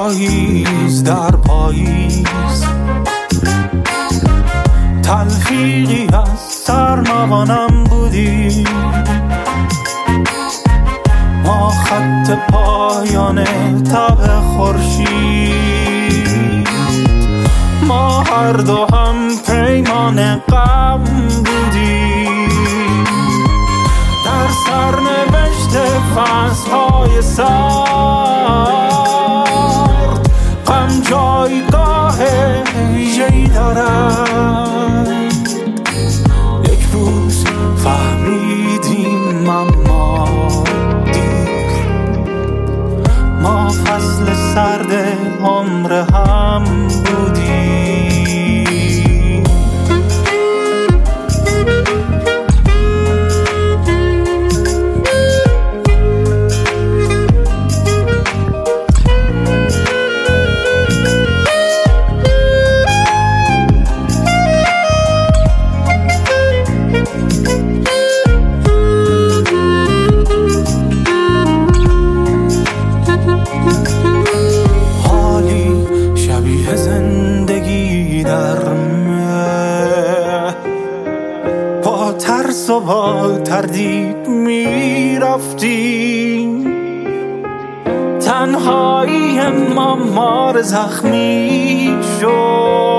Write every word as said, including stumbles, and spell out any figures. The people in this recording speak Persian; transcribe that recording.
پاییز در پاییز، تلفیقی از سرمغانم بودی. ما خط پایان تب خورشید، ما هر دو هم پیمان غم بودیم. در سرنوشت فصل‌های سرد غم جایگاه ویژه‌ای دارد. یک روز فهمیدیم اما دیر، ما فصل سرد عمر هم بودیم. و با تردید می رفتیم، تنهایی ما مار زخمی شد.